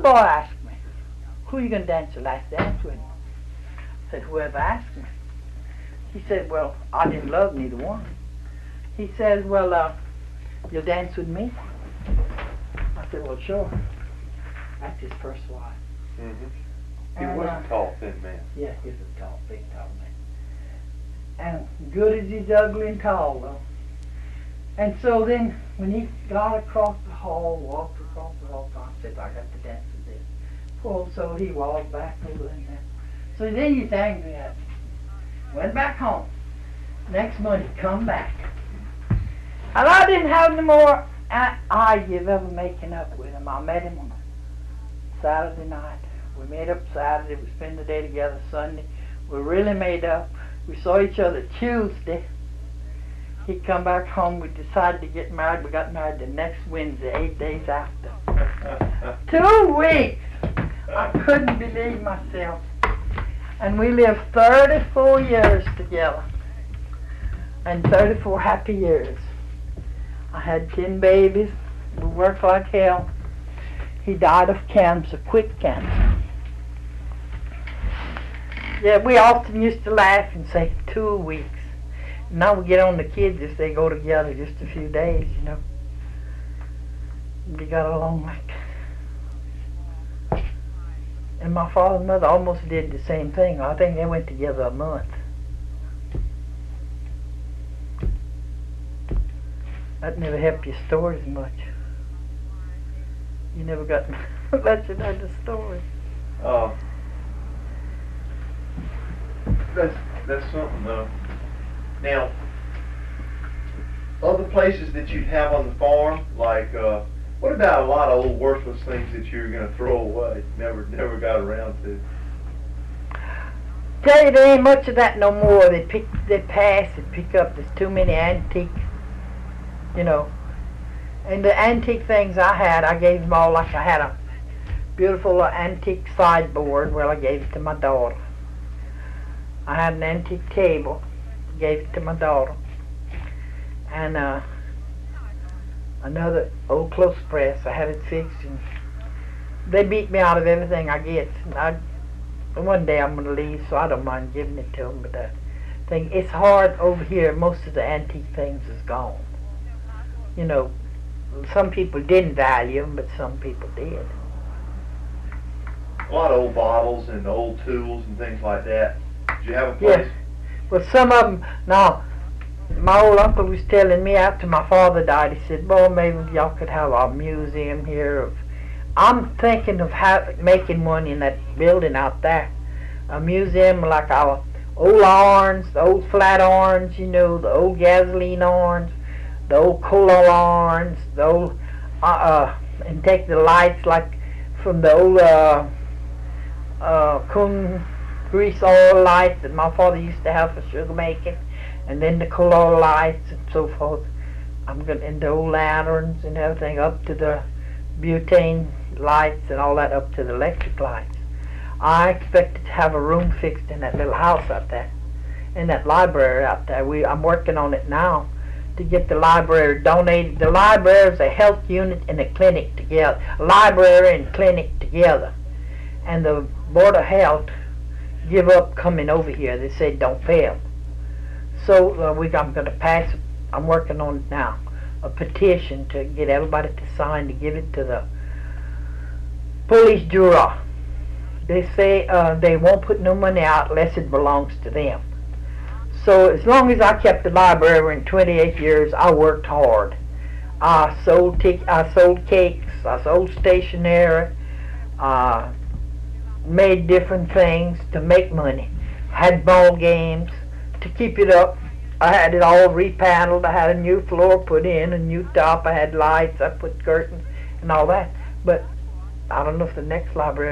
boy asked me, who are you going to dance the last dance with? I said, whoever asked me. He said, well, I didn't love neither one. He says, well, you'll dance with me? I said, well, sure. That's his first wife. Mm-hmm. He was a tall, thin man. Yeah, he was a tall, big, tall man. And good as he's ugly and tall, though. And so then, when he got across the hall, walked across the hall, I said, I got to dance with this. Poor old soul, he walked back over there. So then he's angry at me. Went back home. Next Monday, come back. And I didn't have no more idea of ever making up with him. I met him on Saturday night. We made up Saturday. We spent the day together Sunday. We really made up. We saw each other Tuesday. He come back home. We decided to get married. We got married the next Wednesday, 8 days after. 2 weeks. I couldn't believe myself. And we lived 34 years together. And 34 happy years. I had 10 babies. We worked like hell. He died of cancer, quick cancer. Yeah, we often used to laugh and say 2 weeks. Now we get on the kids if they go together just a few days, you know. We got along like. And my father and mother almost did the same thing. I think they went together a month. That never helped your stories much. You never got much of the story. That's something though. Now, other places that you'd have on the farm, like what about a lot of old worthless things that you're going to throw away? Never got around to. Tell you, there ain't much of that no more. They pass and pick up. There's too many antique, you know. And the antique things I had, I gave them all. Like I had a beautiful antique sideboard. Well, I gave it to my daughter. I had an antique table. Gave it to my daughter. And another old clothes press. I had it fixed, and they beat me out of everything I get. One day I'm going to leave, so I don't mind giving it to them. But the thing, it's hard over here. Most of the antique things is gone. You know, some people didn't value them, but some people did. A lot of old bottles and old tools and things like that. Did you have a place? Yes. Well, some of them, now, my old uncle was telling me after my father died, he said, well, maybe y'all could have a museum here. I'm thinking of making one in that building out there. A museum like our old orange, the old flat orange, you know, the old gasoline orange, the old cola orange, the old, and take the lights like from the old Kuhn grease oil lights that my father used to have for sugar making, and then the coal lights and so forth. I'm going and the old lanterns and everything up to the butane lights and all that up to the electric lights. I expected to have a room fixed in that little house out there, in that library out there. I'm working on it now to get the library donated. The library is a health unit and a clinic together, library and clinic together, and the Board of Health give up coming over here. They said don't fail. So I'm going to pass, I'm working on it now, a petition to get everybody to sign to give it to the police bureau. They say they won't put no money out unless it belongs to them. So as long as I kept the library in 28 years, I worked hard. I sold cakes, I sold stationery, made different things to make money. Had ball games to keep it up. I had it all repaneled. I had a new floor put in, a new top. I had lights. I put curtains and all that. But I don't know if the next library